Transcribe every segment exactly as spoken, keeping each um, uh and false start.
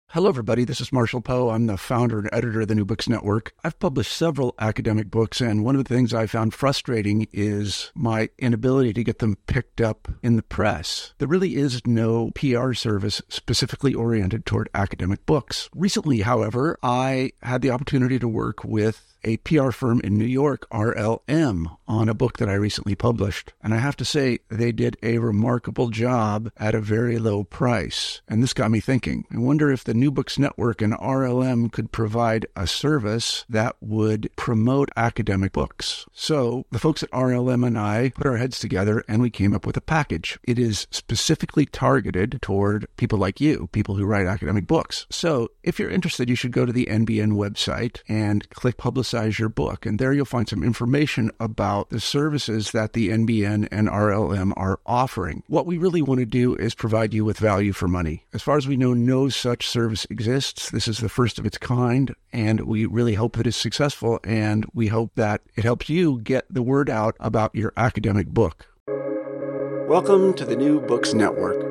Hello, everybody. This is Marshall Poe. I'm the founder and editor of the New Books Network. I've published several academic books, and one of the things I found frustrating is my inability to get them picked up in the press. There really is no P R service specifically oriented toward academic books. Recently, however, I had the opportunity to work with a P R firm in New York, R L M, on a book that I recently published. And I have to say, they did a remarkable job at a very low price. And this got me thinking. I wonder if the New Books Network and R L M could provide a service that would promote academic books. So the folks at R L M and I put our heads together and we came up with a package. It is specifically targeted toward people like you, people who write academic books. So if you're interested, you should go to the N B N website and click Publicize your book. And there you'll find some information about the services that the N B N and R L M are offering. What we really want to do is provide you with value for money. As far as we know, no such service exists. This is the first of its kind, and we really hope that it's successful, and we hope that it helps you get the word out about your academic book. Welcome to the New Books Network.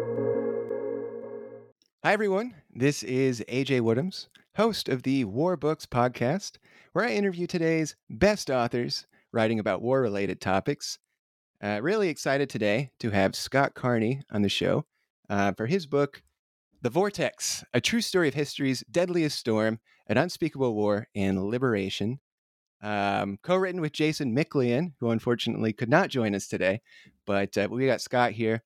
Hi, everyone. This is A J Woodhams, host of the War Books podcast, where I interview today's best authors writing about war-related topics. Uh, really excited today to have Scott Carney on the show uh, for his book, The Vortex, A True Story of History's Deadliest Storm, An Unspeakable War and Liberation. Um, co-written with Jason Micklean, who unfortunately could not join us today, but uh, we got Scott here.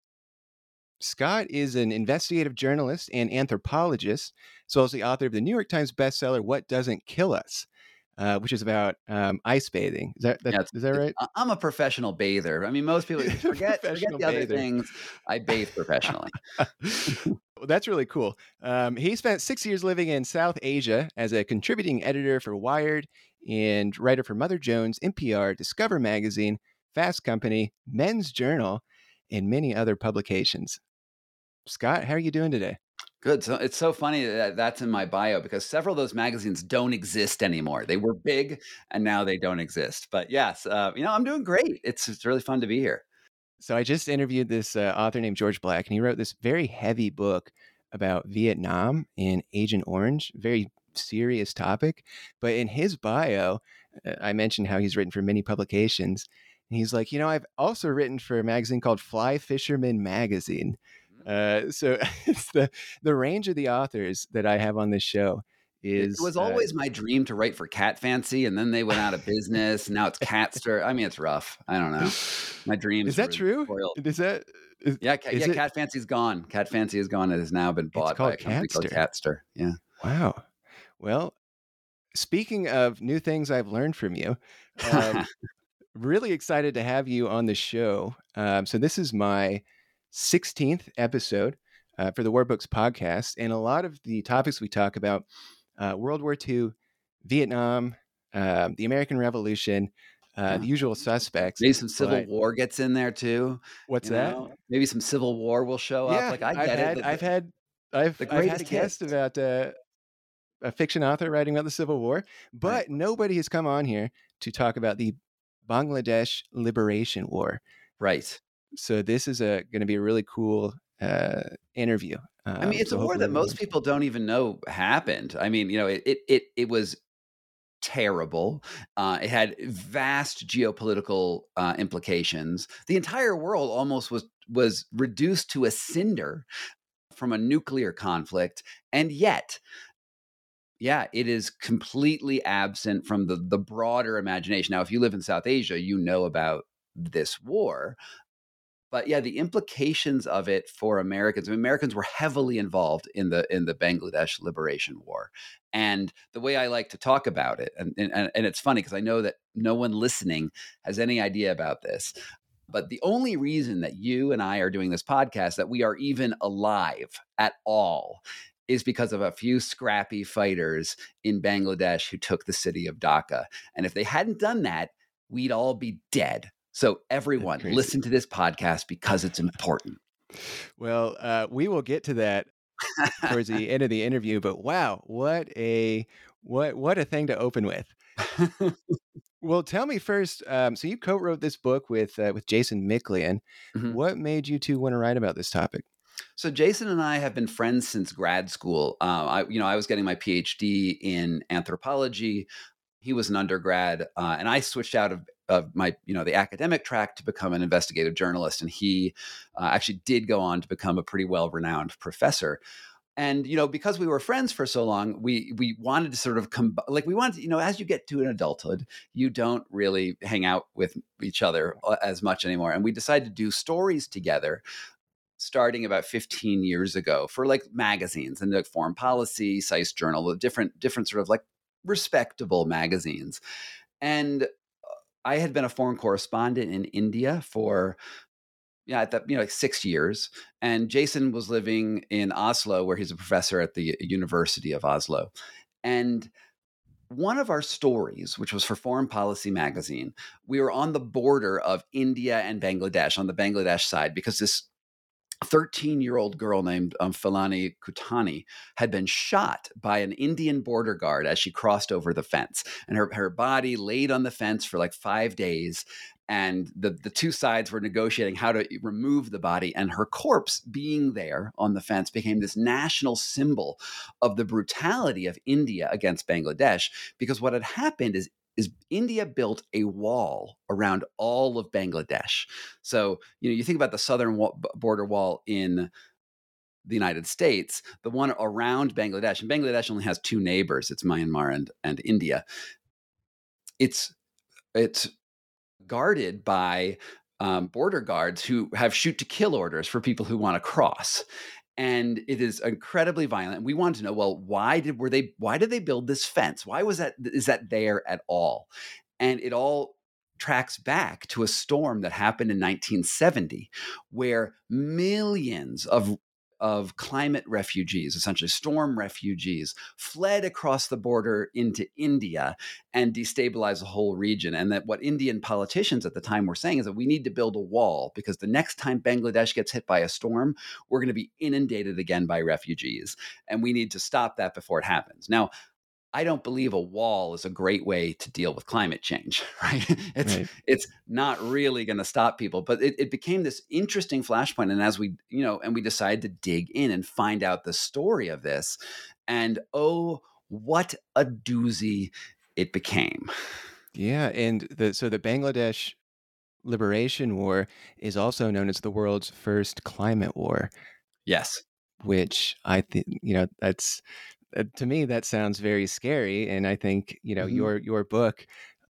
Scott is an investigative journalist and anthropologist, as well as the author of the New York Times bestseller, What Doesn't Kill Us, uh, which is about um, ice bathing. Is that, that, yeah, is that right? I'm a professional bather. I mean, most people forget, forget the other bather. things. I bathe professionally. Well, that's really cool. Um, he spent six years living in South Asia as a contributing editor for Wired and writer for Mother Jones, N P R, Discover Magazine, Fast Company, Men's Journal, and many other publications. Scott, how are you doing today? Good. So it's so funny that that's in my bio because several of those magazines don't exist anymore. They were big and now they don't exist. But yes, uh, you know, I'm doing great. It's it's really fun to be here. So I just interviewed this uh, author named George Black, and he wrote this very heavy book about Vietnam and Agent Orange, very serious topic. But in his bio, uh, I mentioned how he's written for many publications. And he's like, you know, I've also written for a magazine called Fly Fisherman Magazine. Uh, so it's the the range of the authors that I have on this show is. It was always uh, my dream to write for Cat Fancy, and then they went out of business. Now it's Catster. I mean, it's rough. I don't know. My dreams. Is that true? Spoiled. Is that? Is, yeah, is yeah. it, Cat Fancy's gone. Cat Fancy is gone. It has now been bought by a company Catster. called Catster. Yeah. Wow. Well, speaking of new things I've learned from you. Um, really excited to have you on the show. Um, so this is my sixteenth episode uh, for the War Books podcast. And a lot of the topics we talk about, uh, World War Two, Vietnam, uh, the American Revolution, uh, yeah. the usual suspects. Maybe some Civil but, War gets in there too. What's that? Know? Maybe some Civil War will show yeah, up. Like I I've get had, it. I've had, I've, I've had a guest hits. about uh, a fiction author writing about the Civil War, but right. nobody has come on here to talk about the Bangladesh Liberation War. Right. So this is a going to be a really cool uh, interview. Um, I mean, it's so a war that most people don't even know happened. I mean, you know, it it it, it was terrible. Uh, it had vast geopolitical uh, implications. The entire world almost was was reduced to a cinder from a nuclear conflict, and yet. Yeah, it is completely absent from the, the broader imagination. Now, if you live in South Asia, you know about this war. But yeah, the implications of it for Americans, I mean, Americans were heavily involved in the in the Bangladesh Liberation War. And the way I like to talk about it, and, and, and it's funny because I know that no one listening has any idea about this, but the only reason that you and I are doing this podcast, that we are even alive at all, is because of a few scrappy fighters in Bangladesh who took the city of Dhaka. And if they hadn't done that, we'd all be dead. So everyone, listen to this podcast because it's important. Well, uh, we will get to that towards the end of the interview. But wow, what a what what a thing to open with. Well, tell me first. Um, so you co-wrote this book with uh, with Jason Micklean. Mm-hmm. What made you two want to write about this topic? So Jason and I have been friends since grad school. Uh, I, you know, I was getting my PhD in anthropology. He was an undergrad, uh, and I switched out of, of my, you know, the academic track to become an investigative journalist. And he uh, actually did go on to become a pretty well-renowned professor. And, you know, because we were friends for so long, we we wanted to sort of come, like we wanted, to, you know, as you get to an adulthood, you don't really hang out with each other as much anymore. And we decided to do stories together starting about fifteen years ago for like magazines and like Foreign Policy, Sice Journal, different, different sort of like respectable magazines. And I had been a foreign correspondent in India for yeah, at that, you know, like six years. And Jason was living in Oslo, where he's a professor at the University of Oslo. And one of our stories, which was for Foreign Policy magazine, we were on the border of India and Bangladesh, on the Bangladesh side, because this thirteen-year-old girl named um, Philani Kutani had been shot by an Indian border guard as she crossed over the fence. And her, her body laid on the fence for like five days. And the, the two sides were negotiating how to remove the body. And her corpse being there on the fence became this national symbol of the brutality of India against Bangladesh. Because what had happened is is India built a wall around all of Bangladesh. So, you know, you think about the southern wall, border wall in the United States, the one around Bangladesh, and Bangladesh only has two neighbors, it's Myanmar and, and India. It's, it's guarded by um, border guards who have shoot to kill orders for people who want to cross. And it is incredibly violent. We wanted to know, well, why did were they why did they build this fence? Why was that is that there at all? And it all tracks back to a storm that happened in nineteen seventy, where millions of of climate refugees, essentially storm refugees, fled across the border into India and destabilized the whole region. And that what Indian politicians at the time were saying is that we need to build a wall because the next time Bangladesh gets hit by a storm, we're going to be inundated again by refugees. And we need to stop that before it happens. Now, I don't believe a wall is a great way to deal with climate change, right? It's Right. it's not really going to stop people, but it, it became this interesting flashpoint. And as we, you know, and we decided to dig in and find out the story of this, and oh, what a doozy it became. Yeah, and the so the Bangladesh Liberation War is also known as the world's first climate war, Yes. which I think, you know, that's uh, to me that sounds very scary, and I think, you know, Mhm. your your book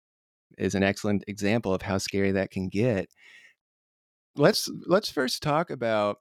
is an excellent example of how scary that can get. Let's let's first talk about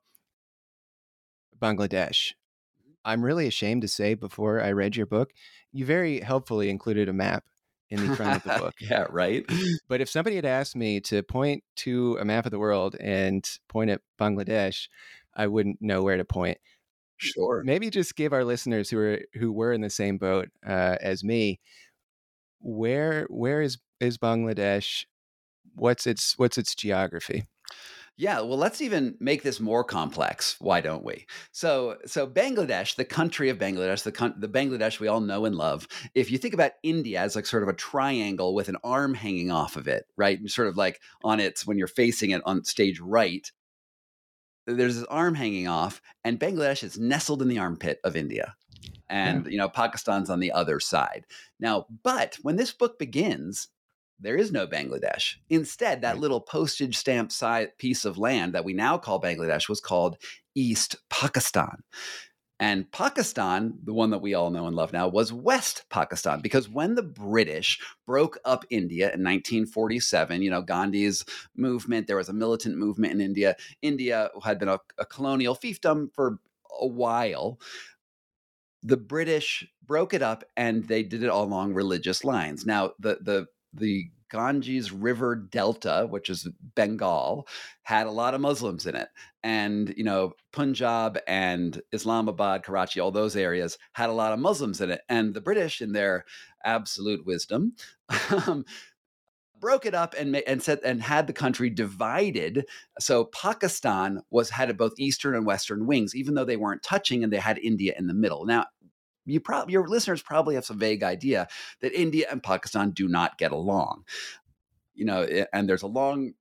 Bangladesh. I'm really ashamed to say, before I read your book, you very helpfully included a map in the front of the book. Yeah, right. But if somebody had asked me to point to a map of the world and point at Bangladesh, I wouldn't know where to point. Sure. Maybe just give our listeners who are who were in the same boat uh, as me, where where is is Bangladesh? What's its what's its geography? Yeah, well, let's even make this more complex. Why don't we? So, so Bangladesh, the country of Bangladesh, the con- the Bangladesh we all know and love. If you think about India as like sort of a triangle with an arm hanging off of it, right? And sort of like on its when you're facing it on stage right, there's this arm hanging off, and Bangladesh is nestled in the armpit of India. And you know, Pakistan's on the other side. Now, but when this book begins, there is no Bangladesh. Instead, that Right. little postage stamp size piece of land that we now call Bangladesh was called East Pakistan. And Pakistan, the one that we all know and love now, was West Pakistan, because when the British broke up India in nineteen forty-seven, you know, Gandhi's movement, there was a militant movement in India. India had been a, a colonial fiefdom for a while. The British broke it up and they did it all along religious lines. Now, the the the Ganges River Delta, which is Bengal, had a lot of Muslims in it. And, you know, Punjab and Islamabad, Karachi, all those areas had a lot of Muslims in it. And the British, in their absolute wisdom, um, broke it up and ma- and said and had the country divided. So Pakistan was had both eastern and western wings, even though they weren't touching, and they had India in the middle. Now, you probably your listeners probably have some vague idea that India and Pakistan do not get along. You know, and there's a long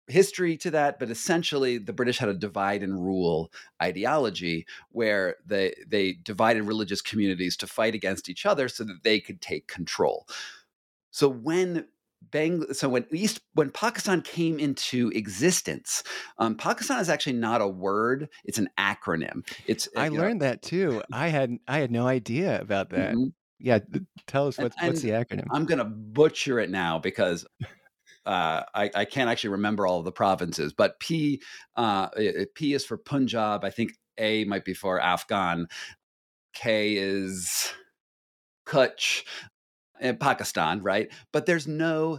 history to that, but essentially the British had a divide and rule ideology where they they divided religious communities to fight against each other so that they could take control. So when Bang, so when East, when Pakistan came into existence, um, Pakistan is actually not a word; it's an acronym. It's I you know, learned that too. I had I had no idea about that. mhm. Yeah, th- tell us and, what's what's and the acronym? I'm going to butcher it now because uh, I, I can't actually remember all of the provinces. But P uh, P is for Punjab. I think A might be for Afghan. K is Kutch in Pakistan, right? But there's no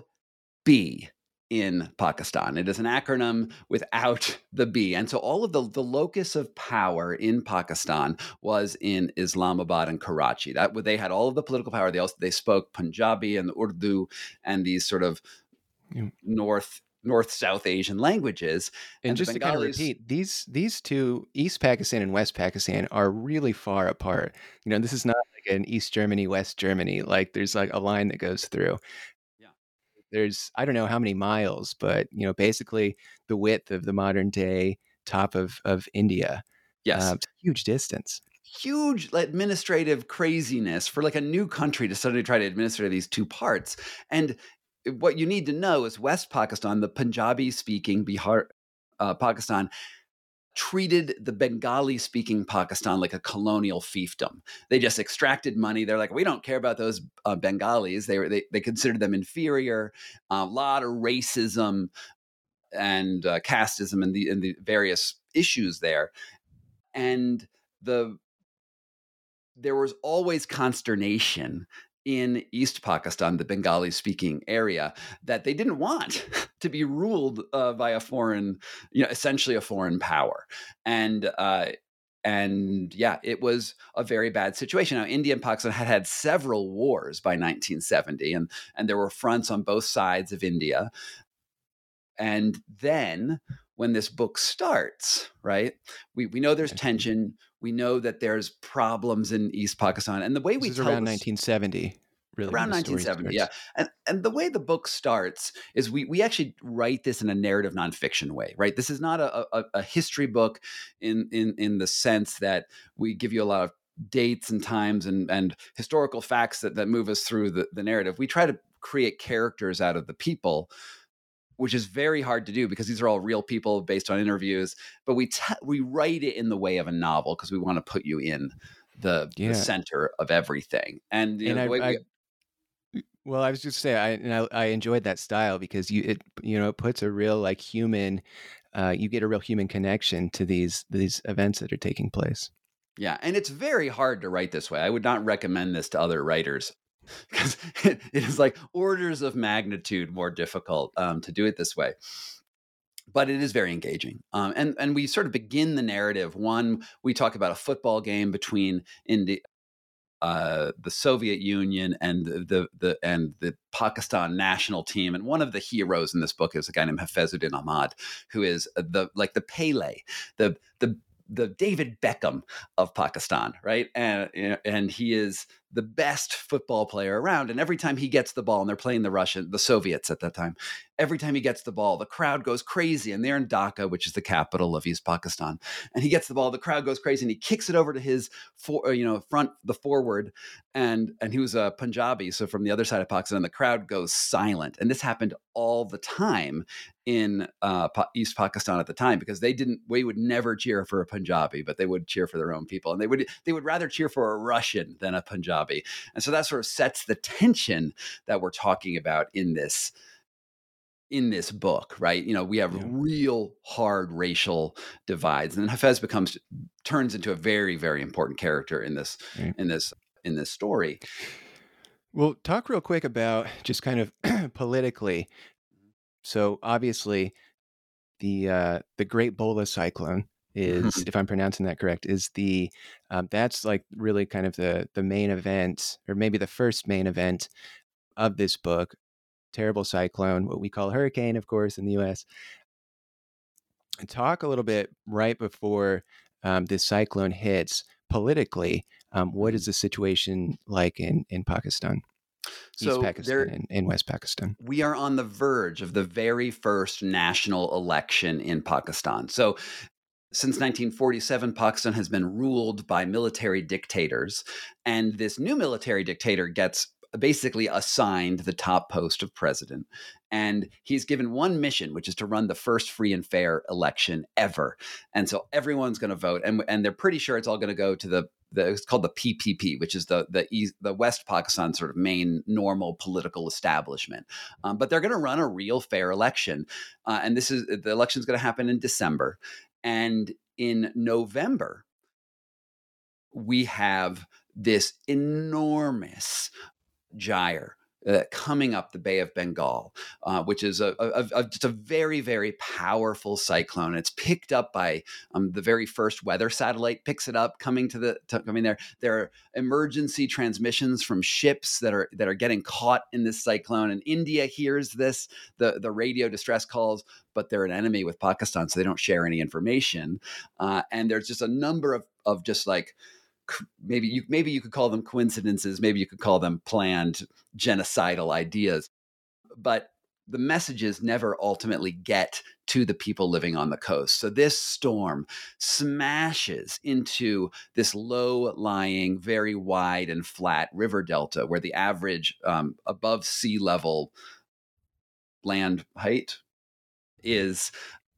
B in Pakistan. It is an acronym without the B. And so all of the, the locus of power in Pakistan was in Islamabad and Karachi. That they had all of the political power. They also they spoke Punjabi and Urdu and these sort of Yeah. north north South Asian languages. And, And the just to kind of Bengalis- repeat, these these two, East Pakistan and West Pakistan, are really far apart. You know, this is not like an East Germany, West Germany. Like there's like a line that goes through. Yeah. There's I don't know how many miles, but you know, basically the width of the modern day top of of India. Yes. Uh, it's a huge distance. Huge administrative craziness for like a new country to suddenly try to administer these two parts. And what you need to know is West Pakistan, the Punjabi speaking Bihar, uh, Pakistan, treated the Bengali speaking Pakistan like a colonial fiefdom. They just extracted money. They're like, we don't care about those uh, Bengalis. They were, they, they considered them inferior, a lot of racism and uh, casteism and the, and the various issues there. And the, there was always consternation in East Pakistan, the Bengali speaking area, that they didn't want to be ruled uh, by a foreign, you know, essentially a foreign power. And, uh, and yeah, it was a very bad situation. Now, India and Pakistan had had several wars by nineteen seventy, and, and there were fronts on both sides of India. And then when this book starts, right, we, we know there's tension. We know that there's problems in East Pakistan. And the way This we is tell around this- nineteen seventy. Really, around when the story nineteen seventy, yeah. starts. And and the way the book starts is we we actually write this in a narrative nonfiction way, right? This is not a, a, a history book in, in in the sense that we give you a lot of dates and times and, and historical facts that, that move us through the, the narrative. We try to create characters out of the people, which is very hard to do because these are all real people based on interviews. But we t- we write it in the way of a novel because we want to put you in the, Yeah. the center of everything. And, you And know, I, the way I we, well, I was just saying, I, and I I enjoyed that style because you it you know it puts a real like human, uh, you get a real human connection to these these events that are taking place. Yeah, and it's very hard to write this way. I would not recommend this to other writers because it is like orders of magnitude more difficult um, to do it this way. But it is very engaging, um, and and we sort of begin the narrative. One, we talk about a football game between India, uh, the Soviet Union, and the, the the and the Pakistan national team. And one of the heroes in this book is a guy named Hafezuddin Ahmad, who is the like the Pele, the the the David Beckham of Pakistan, right? And and he is the best football player around. And every time he gets the ball, and they're playing the Russian, the Soviets at that time, every time he gets the ball, the crowd goes crazy. And they're in Dhaka, which is the capital of East Pakistan. And he gets the ball, the crowd goes crazy, and he kicks it over to his for, you know, front, the forward. And and he was a Punjabi, so from the other side of Pakistan, the crowd goes silent. And this happened all the time in uh, East Pakistan at the time because they didn't, we would never cheer for a Punjabi, but they would cheer for their own people, and they would they would rather cheer for a Russian than a Punjabi. And so that sort of sets the tension that we're talking about in this in this book, right? You know, we have Yeah. real hard racial divides, and then Hafez becomes turns into a very very important character in this Right. in this in this story. Well, talk real quick about just kind of politically. So obviously, the uh, the Great Bola Cyclone is, if I'm pronouncing that correct, is the um, that's like really kind of the the main event, or maybe the first main event of this book. Terrible cyclone, what we call a hurricane, of course, in the U S. And talk a little bit right before um, this cyclone hits politically. Um, what is the situation like in in Pakistan? East So Pakistan there, and, and West Pakistan. we are on the verge of the very first national election in Pakistan. So since nineteen forty-seven, Pakistan has been ruled by military dictators, and this new military dictator gets basically assigned the top post of president. And he's given one mission, which is to run the first free and fair election ever. And so everyone's going to vote, and, and they're pretty sure it's all going to go to the, the it's called the P P P, which is the the East, the West Pakistan sort of main normal political establishment. Um, but they're going to run a real fair election, uh, and this is the election is going to happen in December. And in November, we have this enormous gyre uh, coming up the Bay of Bengal, uh, which is a, a, a, just a very, very powerful cyclone. It's picked up by um, the very first weather satellite picks it up coming to the to, coming there. There are emergency transmissions from ships that are that are getting caught in this cyclone, and India hears this the the radio distress calls, but they're an enemy with Pakistan, so they don't share any information. Uh, and there's just a number of of just like maybe you maybe you could call them coincidences, maybe you could call them planned genocidal ideas, but the messages never ultimately get to the people living on the coast. So this storm smashes into this low-lying, very wide and flat river delta where the average um, above sea level land height is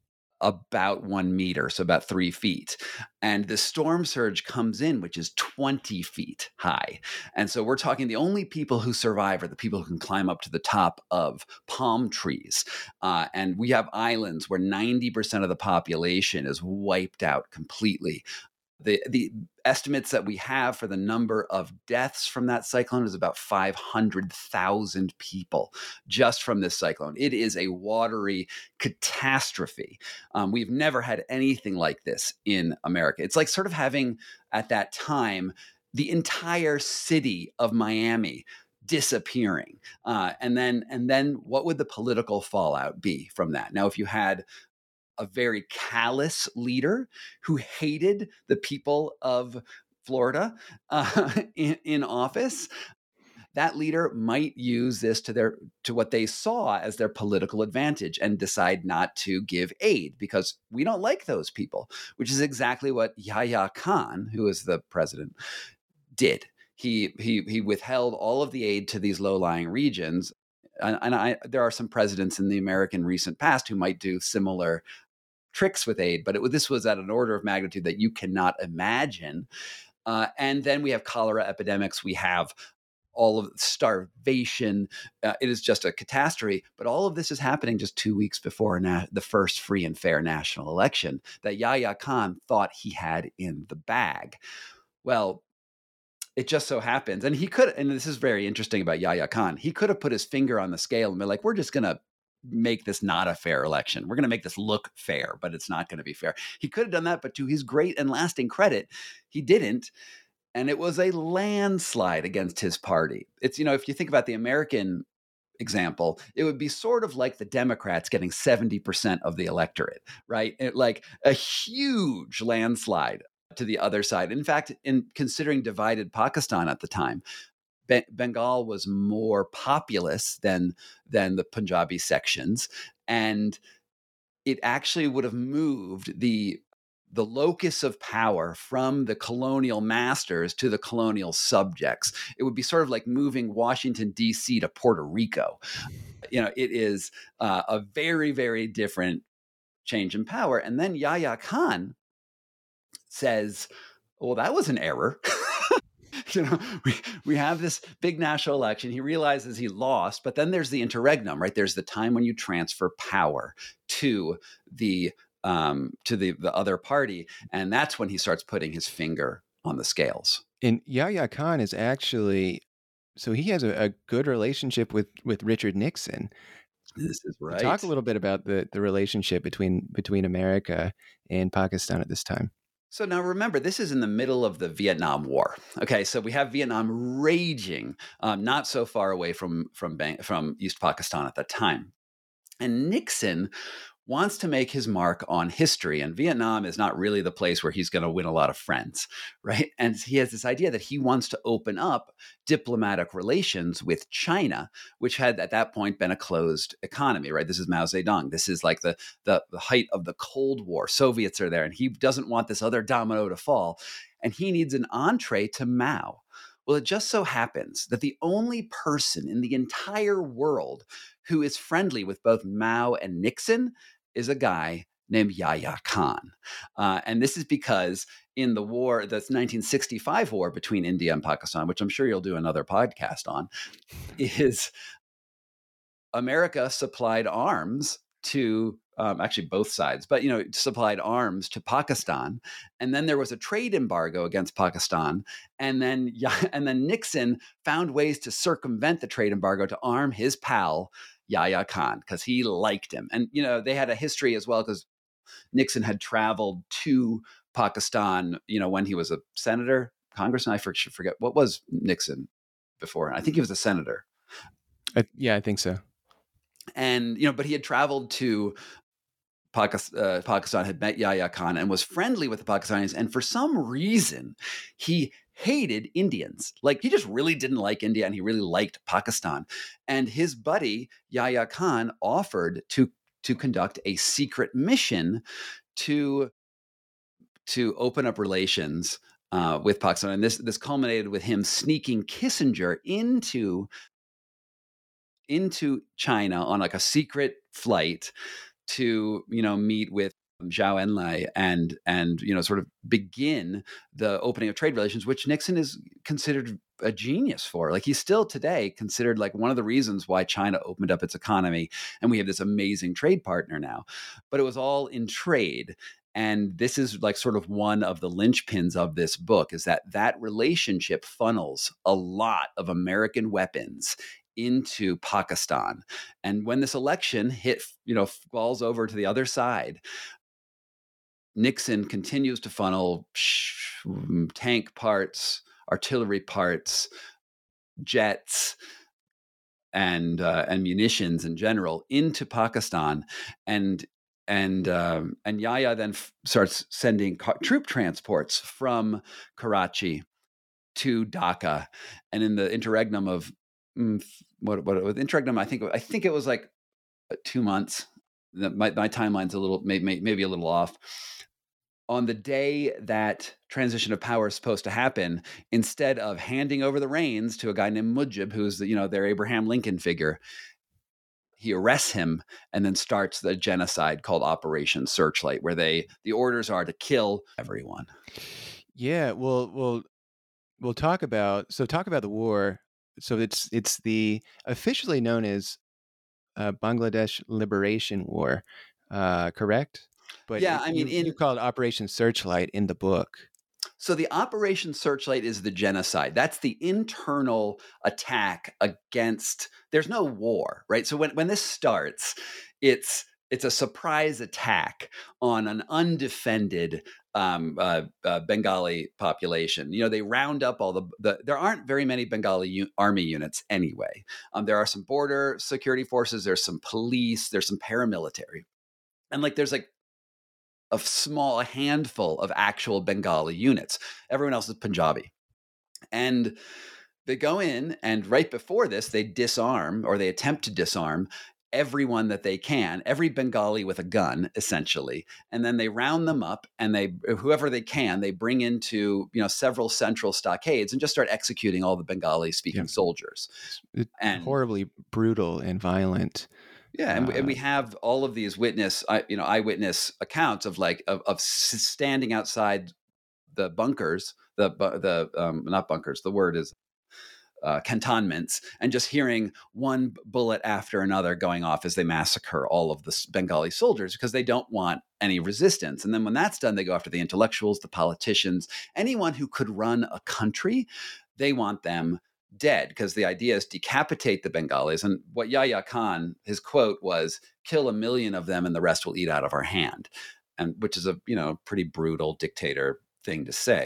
about one meter, so about three feet. And the storm surge comes in, which is twenty feet high. And so we're talking the only people who survive are the people who can climb up to the top of palm trees. Uh, and we have islands where ninety percent of the population is wiped out completely. The the estimates that we have for the number of deaths from that cyclone is about five hundred thousand people just from this cyclone. It is a watery catastrophe. Um, we've never had anything like this in America. It's like sort of having, at that time, the entire city of Miami disappearing. Uh, and then, and then what would the political fallout be from that? Now, if you had a very callous leader who hated the people of Florida uh, in, in office, that leader might use this to their to what they saw as their political advantage and decide not to give aid because we don't like those people, which is exactly what Yahya Khan, who is the president, did. He he he withheld all of the aid to these low-lying regions. And, and I, there are some presidents in the American recent past who might do similar tricks with aid, but it, this was at an order of magnitude that you cannot imagine. Uh, and then we have cholera epidemics. We have all of starvation. Uh, it is just a catastrophe. But all of this is happening just two weeks before na- the first free and fair national election that Yahya Khan thought he had in the bag. Well, it just so happens, and he could, and this is very interesting about Yahya Khan, he could have put his finger on the scale and been like, we're just going to make this not a fair election. We're going to make this look fair, but it's not going to be fair. He could have done that, but to his great and lasting credit, he didn't. And it was a landslide against his party. It's, you know, if you think about the American example, it would be sort of like the Democrats getting seventy percent of the electorate, right? It, like a huge landslide to the other side. In fact, in considering divided Pakistan at the time, Bengal was more populous than than the Punjabi sections, and it actually would have moved the the locus of power from the colonial masters to the colonial subjects. It would be sort of like moving Washington, D C to Puerto Rico. You know, it is uh, a very, very different change in power. And then Yahya Khan says, well, that was an error. You know, we, we have this big national election. He realizes he lost, but then there's the interregnum, right? There's the time when you transfer power to the um, to the, the other party. And that's when he starts putting his finger on the scales. And Yahya Khan is actually, so he has a, a good relationship with, with Richard Nixon. This is right. Talk a little bit about the, the relationship between between America and Pakistan at this time. So now remember, this is in the middle of the Vietnam War. Okay, so we have Vietnam raging, um, not so far away from from Bang- from East Pakistan at that time. And Nixon wants to make his mark on history. And Vietnam is not really the place where he's going to win a lot of friends, right? And he has this idea that he wants to open up diplomatic relations with China, which had at that point been a closed economy, right? This is Mao Zedong. This is like the, the, the height of the Cold War. Soviets are there, and he doesn't want this other domino to fall. And he needs an entree to Mao. Well, it just so happens that the only person in the entire world who is friendly with both Mao and Nixon is a guy named Yahya Khan. Uh, and this is because in the war, the nineteen sixty-five war between India and Pakistan, which I'm sure you'll do another podcast on, is America supplied arms to Um, actually both sides, but, you know, supplied arms to Pakistan. And then there was a trade embargo against Pakistan. And then, and then Nixon found ways to circumvent the trade embargo to arm his pal, Yahya Khan, because he liked him. And, you know, they had a history as well, because Nixon had traveled to Pakistan, you know, when he was a senator, congressman. I should forget, what was Nixon before? I think he was a senator. I, yeah, I think so. And, you know, but he had traveled to Pakistan, uh, Pakistan, had met Yahya Khan and was friendly with the Pakistanis. And for some reason, he hated Indians. Like, he just really didn't like India, and he really liked Pakistan. And his buddy, Yahya Khan, offered to, to conduct a secret mission to, to open up relations uh, with Pakistan. And this, this culminated with him sneaking Kissinger into, into China on like a secret flight to, you know, meet with Zhou Enlai and, and, you know, sort of begin the opening of trade relations, which Nixon is considered a genius for. Like, he's still today considered like one of the reasons why China opened up its economy. And we have this amazing trade partner now, but it was all in trade. And this is like sort of one of the linchpins of this book, is that that relationship funnels a lot of American weapons into Pakistan. And when this election hit, you know, falls over to the other side, Nixon continues to funnel tank parts, artillery parts, jets, and uh, and munitions in general into Pakistan. And and um, and Yahya then f- starts sending car- troop transports from Karachi to Dhaka. And in the interregnum of mm, what what with interregnum, I think I think it was like two months. My my timeline's a little maybe maybe a little off. On the day that transition of power is supposed to happen, instead of handing over the reins to a guy named Mujib, who's the, you know, their Abraham Lincoln figure, he arrests him and then starts the genocide called Operation Searchlight, where they the orders are to kill everyone. Yeah, well, well, we'll talk about so talk about the war. So it's it's the officially known as uh, Bangladesh Liberation War, uh, correct? But yeah, it, I mean, you, in, you call it Operation Searchlight in the book. So the Operation Searchlight is the genocide. That's the internal attack against. There's no war, right? So when when this starts, it's it's a surprise attack on an undefended um, uh, uh, Bengali population. You know, they round up all the, the there aren't very many Bengali u- army units anyway. Um, there are some border security forces, there's some police, there's some paramilitary. And like, there's like a small a handful of actual Bengali units. Everyone else is Punjabi. And they go in, and right before this, they disarm, or they attempt to disarm everyone that they can, every Bengali with a gun, essentially. And then they round them up, and they, whoever they can, they bring into, you know, several central stockades and just start executing all the Bengali speaking yeah. soldiers. It's and horribly brutal and violent. Yeah, and, uh, we, and we have all of these witness, you know, eyewitness accounts of like of, of standing outside the bunkers, the the um, not bunkers. The word is uh, cantonments, and just hearing one bullet after another going off as they massacre all of the Bengali soldiers because they don't want any resistance. And then when that's done, they go after the intellectuals, the politicians, anyone who could run a country. They want them dead, because the idea is decapitate the Bengalis. And what Yahya Khan, his quote was, kill a million of them and the rest will eat out of our hand. And which is a, you know, pretty brutal dictator thing to say.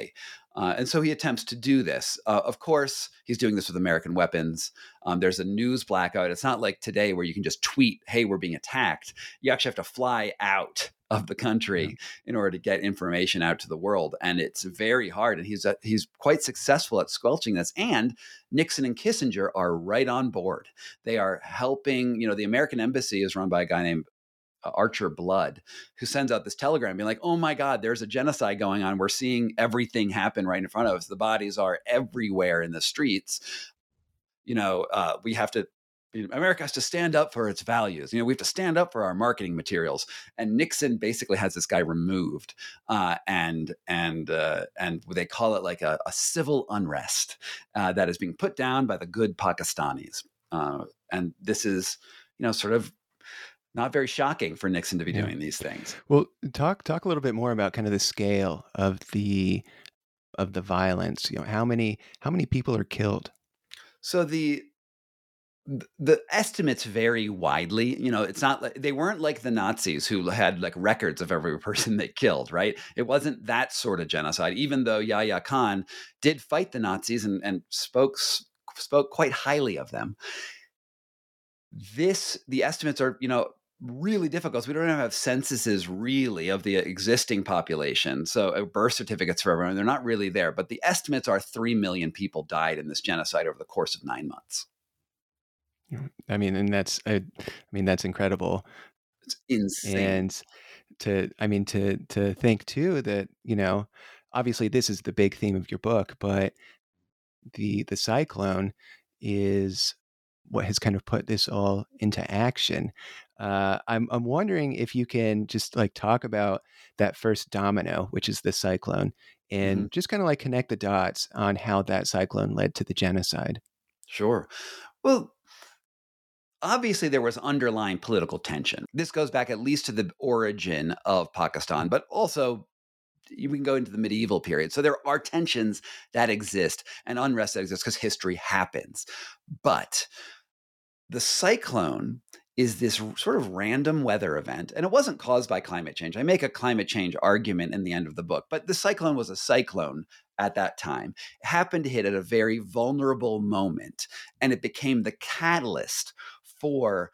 Uh, and so he attempts to do this. Uh, of course, he's doing this with American weapons. Um, there's a news blackout. It's not like today where you can just tweet, hey, we're being attacked. You actually have to fly out of the country yeah. in order to get information out to the world. And it's very hard. And he's uh, he's quite successful at squelching this. And Nixon and Kissinger are right on board. They are helping. You know, the American embassy is run by a guy named Archer Blood, who sends out this telegram being like, oh my God, there's a genocide going on. We're seeing everything happen right in front of us. The bodies are everywhere in the streets. You know, uh, we have to, America has to stand up for its values. You know, we have to stand up for our marketing materials. And Nixon basically has this guy removed, uh, and and uh, and they call it like a, a civil unrest uh, that is being put down by the good Pakistanis. Uh, and this is, you know, sort of not very shocking for Nixon to be yeah. doing these things. Well, talk talk a little bit more about kind of the scale of the of the violence. You know, how many how many people are killed? So the the estimates vary widely. You know, it's not like they weren't like the Nazis who had like records of every person they killed, right? It wasn't that sort of genocide, even though Yahya Khan did fight the Nazis and, and spoke spoke quite highly of them. This, the estimates are, you know, really difficult. So we don't have censuses really of the existing population. So birth certificates for everyone, they're not really there. But the estimates are three million people died in this genocide over the course of nine months. I mean, and that's, I, I mean, that's incredible. It's insane. And to, I mean, to, to think too that, you know, obviously this is the big theme of your book, but the, the cyclone is what has kind of put this all into action. Uh, I'm I'm wondering if you can just like talk about that first domino, which is the cyclone, and mm-hmm. just kind of like connect the dots on how that cyclone led to the genocide. Sure. Well, obviously there was underlying political tension. This goes back at least to the origin of Pakistan, but also we can go into the medieval period. So there are tensions that exist and unrest that exists because history happens. But the cyclone is this sort of random weather event, and it wasn't caused by climate change. I make a climate change argument in the end of the book, but the cyclone was a cyclone at that time. It happened to hit at a very vulnerable moment, and it became the catalyst for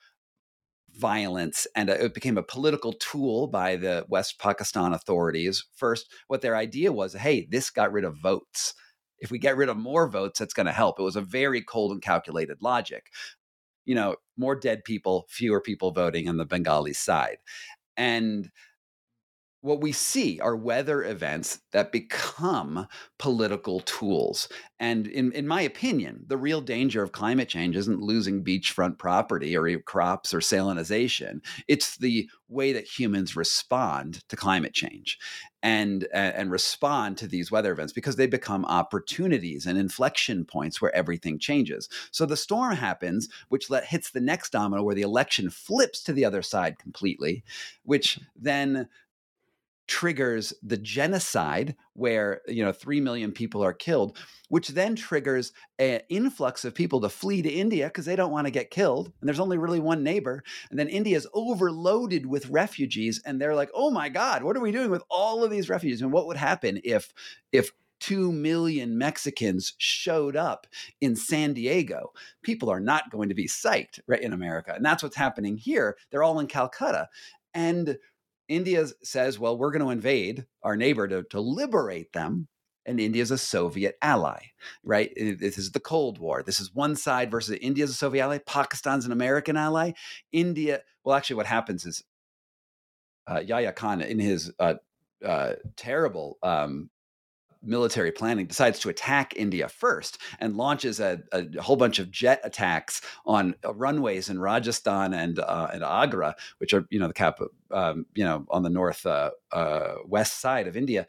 violence, and it became a political tool by the West Pakistan authorities. First, what their idea was, hey, this got rid of votes. If we get rid of more votes, that's going to help. It was a very cold and calculated logic. You know, more dead people, fewer people voting on the Bengali side. And what we see are weather events that become political tools. And in, in my opinion, the real danger of climate change isn't losing beachfront property or crops or salinization. It's the way that humans respond to climate change and, and respond to these weather events, because they become opportunities and inflection points where everything changes. So the storm happens, which let, hits the next domino where the election flips to the other side completely, which then triggers the genocide where, you know, three million people are killed, which then triggers an influx of people to flee to India because they don't want to get killed. And there's only really one neighbor. And then India is overloaded with refugees. And they're like, oh my God, what are we doing with all of these refugees? And what would happen if, if two million Mexicans showed up in San Diego? People are not going to be psyched, right, in America. And that's what's happening here. They're all in Calcutta. And India says, well, we're going to invade our neighbor to, to liberate them. And India is a Soviet ally, right? This is the Cold War. This is one side versus India is a Soviet ally. Pakistan's an American ally. India, well, actually what happens is uh, Yahya Khan, in his uh, uh, terrible um, military planning, decides to attack India first and launches a, a whole bunch of jet attacks on uh, runways in Rajasthan and uh, and Agra, which are, you know, the cap, um, you know, on the north uh, uh, west side of India,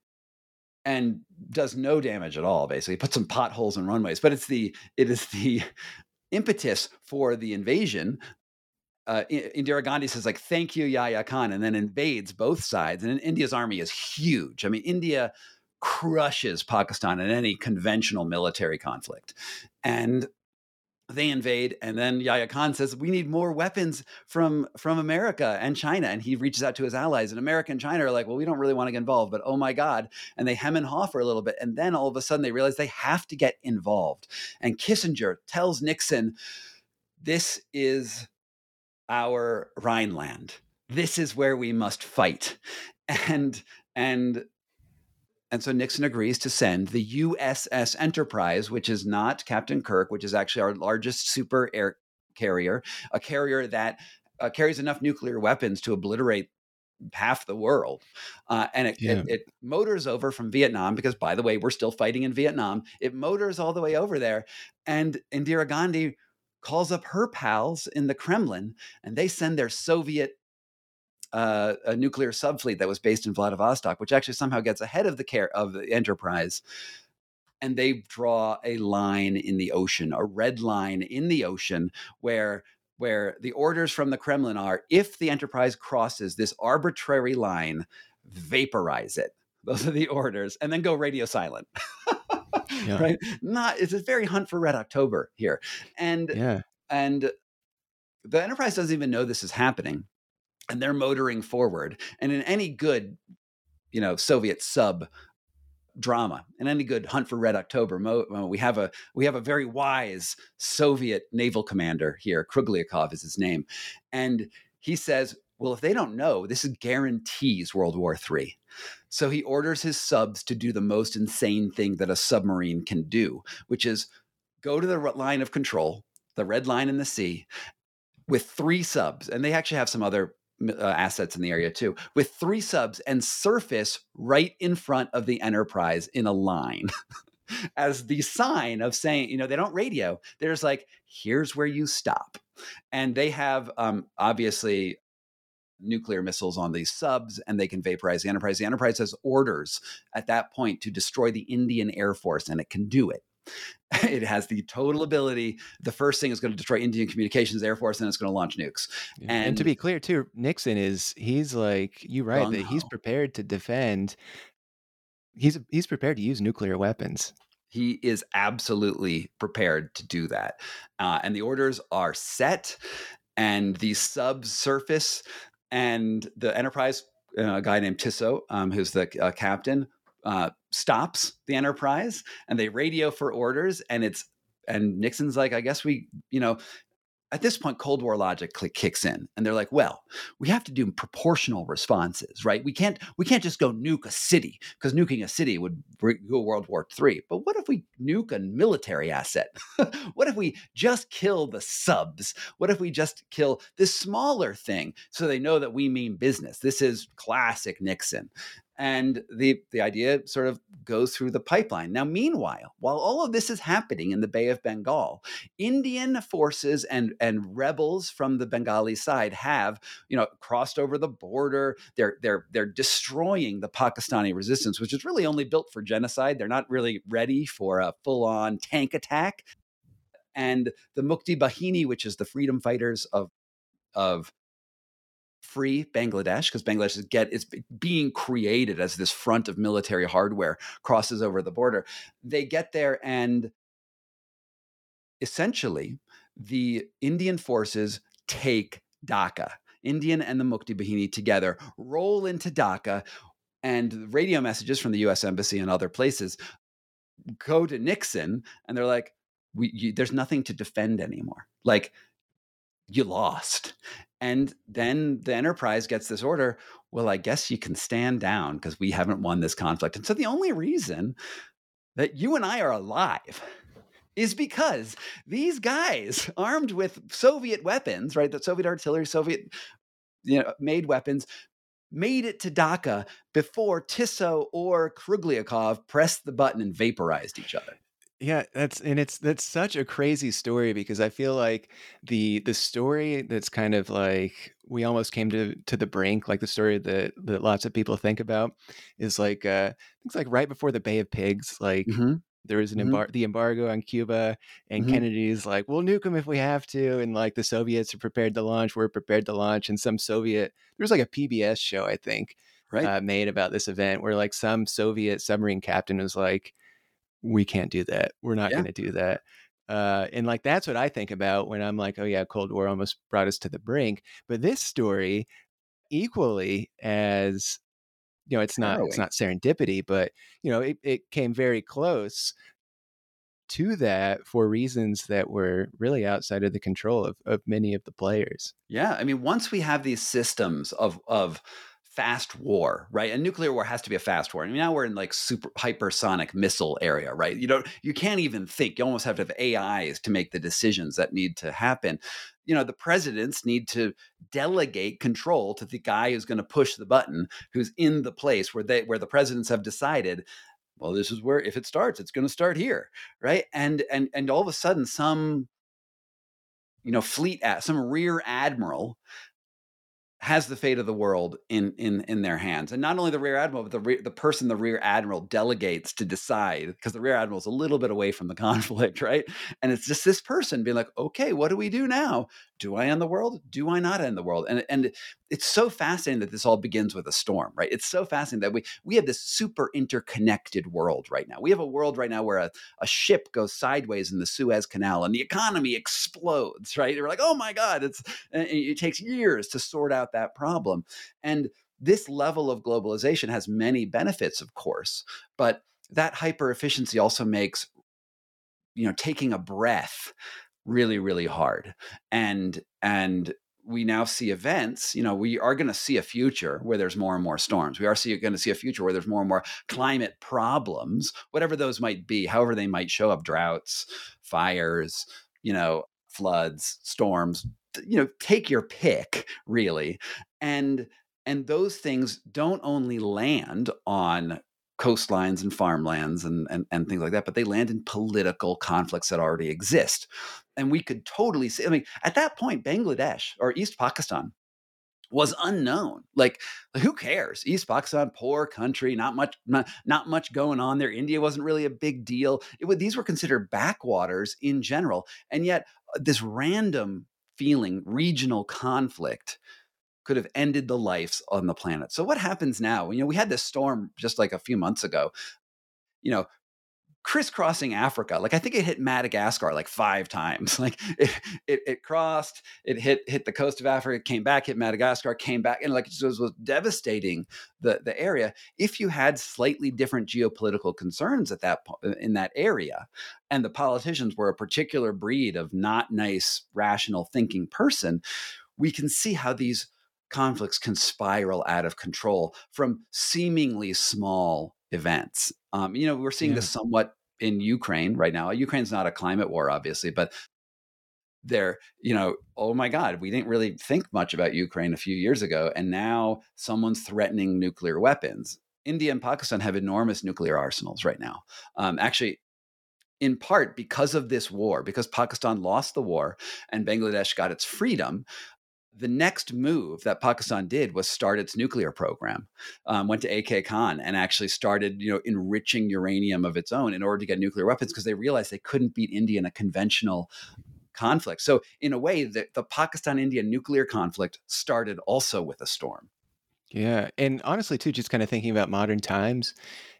and does no damage at all. Basically, put some potholes in runways, but it's the it is the impetus for the invasion. Uh, Indira Gandhi says, like, thank you, Yahya Khan, and then invades both sides. And India's army is huge. I mean, India crushes Pakistan in any conventional military conflict. And they invade, and then Yahya Khan says, we need more weapons from from America and China. And he reaches out to his allies, and America and China are like, well, we don't really want to get involved, but oh my God. And they hem and haw for a little bit. And then all of a sudden they realize they have to get involved. And Kissinger tells Nixon, this is our Rhineland. This is where we must fight. And, and, And so Nixon agrees to send the U S S Enterprise, which is not Captain Kirk, which is actually our largest super air carrier, a carrier that uh, carries enough nuclear weapons to obliterate half the world. Uh, and it, Yeah. it, it motors over from Vietnam, because, by the way, we're still fighting in Vietnam. It motors all the way over there. And Indira Gandhi calls up her pals in the Kremlin, and they send their Soviet Uh, a nuclear subfleet that was based in Vladivostok, which actually somehow gets ahead of the care of the Enterprise. And they draw a line in the ocean, a red line in the ocean, where where the orders from the Kremlin are, if the Enterprise crosses this arbitrary line, vaporize it. Those are the orders, and then go radio silent. Yeah. Right? Not it's a very Hunt for Red October here, and Yeah. and the Enterprise doesn't even know this is happening. And they're motoring forward. And in any good, you know, Soviet sub drama, in any good Hunt for Red October, mo- we have a we have a very wise Soviet naval commander here. Kruglyakov is his name, and he says, "Well, if they don't know, this is guarantees World War Three." So he orders his subs to do the most insane thing that a submarine can do, which is go to the line of control, the red line in the sea, with three subs, and they actually have some other Uh, assets in the area too, with three subs, and surface right in front of the Enterprise in a line as the sign of saying, you know, they don't radio. There's like, here's where you stop. And they have um, obviously nuclear missiles on these subs, and they can vaporize the Enterprise. The Enterprise has orders at that point to destroy the Indian Air Force, and it can do it. It has the total ability. The first thing is going to destroy Indian Communications Air Force, and it's going to launch nukes. And, And, and to be clear, too, Nixon is, he's like, you're right, that he's gung-ho. prepared to defend. He's he's prepared to use nuclear weapons. He is absolutely prepared to do that. Uh, and the orders are set, and the subs surface, and the Enterprise, uh, a guy named Tissot, um, who's the uh, captain, uh, stops the Enterprise, and they radio for orders. And it's, and Nixon's like, I guess we, you know, at this point, Cold War logic click kicks in, and they're like, well, we have to do proportional responses, right? We can't we can't just go nuke a city, because nuking a city would go World War Three. But what if we nuke a military asset? What if we just kill the subs? What if we just kill this smaller thing, so they know that we mean business? This is classic Nixon. And the, the idea sort of goes through the pipeline. Now, meanwhile, while all of this is happening in the Bay of Bengal, Indian forces and, and rebels from the Bengali side have, you know, crossed over the border. They're, they're, they're destroying the Pakistani resistance, which is really only built for genocide. They're not really ready for a full-on tank attack. And the Mukti Bahini, which is the freedom fighters of, of free Bangladesh, because Bangladesh is get is being created as this front of military hardware, crosses over the border. They get there, and essentially the Indian forces take Dhaka. Indian and the Mukti Bahini together roll into Dhaka, and radio messages from the U S Embassy and other places go to Nixon, and they're like, "We, you, there's nothing to defend anymore. Like, you lost." And then the Enterprise gets this order, well, I guess you can stand down because we haven't won this conflict. And so the only reason that you and I are alive is because these guys, armed with Soviet weapons, right, the Soviet artillery, Soviet, you know, made weapons, made it to Dhaka before Tissot or Kruglyakov pressed the button and vaporized each other. Yeah, that's and it's that's such a crazy story, because I feel like the the story that's kind of like we almost came to to the brink, like the story that that lots of people think about is like uh things like right before the Bay of Pigs, like Mm-hmm. there was an Mhm. embar- the embargo on Cuba, and Mhm. Kennedy's like, we'll nuke them if we have to, and like the Soviets are prepared to launch, we're prepared to launch, and some Soviet there was like a P B S show, I think, Right. uh, made about this event where like some Soviet submarine captain was like, we can't do that. We're not Yeah. going to do that. Uh, and like, that's what I think about when I'm like, oh yeah, Cold War almost brought us to the brink. But this story, equally as, you know, it's not, it's Harrowing. not serendipity, but, you know, it, it came very close to that for reasons that were really outside of the control of, of many of the players. Yeah. I mean, once we have these systems of, of fast war, right? And nuclear war has to be a fast war. I mean, now we're in like super hypersonic missile area, right? You don't, you can't even think. You almost have to have A Is to make the decisions that need to happen. You know, the presidents need to delegate control to the guy who's going to push the button, who's in the place where they, where the presidents have decided, well, this is where, if it starts, it's going to start here, right? And and and all of a sudden, some, you know, fleet, ad, some rear admiral has the fate of the world in in in their hands. And not only the rear admiral, but the re- the person the rear admiral delegates to decide, because the rear admiral is a little bit away from the conflict, right? And it's just this person being like, okay, what do we do now? Do I end the world? Do I not end the world? And and it's so fascinating that this all begins with a storm, right? It's so fascinating that we we have this super interconnected world right now. We have a world right now where a, a ship goes sideways in the Suez Canal and the economy explodes, right? We're like, oh my God, it's it takes years to sort out that problem. And this level of globalization has many benefits, of course, but that hyper efficiency also makes, you know, taking a breath really, really hard. And and we now see events, you know, we are going to see a future where there's more and more storms. We are see, going to see a future where there's more and more climate problems, whatever those might be, however they might show up, droughts, fires, you know, floods, storms, you know, take your pick, really. And and those things don't only land on coastlines and farmlands and, and, and things like that, but they land in political conflicts that already exist. And we could totally see, I mean, at that point, Bangladesh or East Pakistan was unknown. Like, who cares? East Pakistan, poor country, not much, not, not much going on there. India wasn't really a big deal. It would, these were considered backwaters in general. And yet this random feeling, regional conflict could have ended the lives on the planet. So what happens now? You know, we had this storm just like a few months ago, you know, crisscrossing Africa. Like, I think it hit Madagascar like five times. Like it, it, it crossed, it hit, hit the coast of Africa, came back, hit Madagascar, came back. And like, it was, was devastating the, the area. If you had slightly different geopolitical concerns at that point in that area, and the politicians were a particular breed of not nice, rational thinking person, we can see how these conflicts can spiral out of control from seemingly small events. Um, you know, we're seeing yeah. this somewhat in Ukraine right now. Ukraine's not a climate war, obviously, but they're, you know, oh my God, we didn't really think much about Ukraine a few years ago. And now someone's threatening nuclear weapons. India and Pakistan have enormous nuclear arsenals right now. Um, actually, in part because of this war, because Pakistan lost the war and Bangladesh got its freedom, the next move that Pakistan did was start its nuclear program, um, went to A K Khan and actually started, you know, enriching uranium of its own in order to get nuclear weapons, because they realized they couldn't beat India in a conventional conflict. So in a way, the, the Pakistan-India nuclear conflict started also with a storm. Yeah. And honestly, too, just kind of thinking about modern times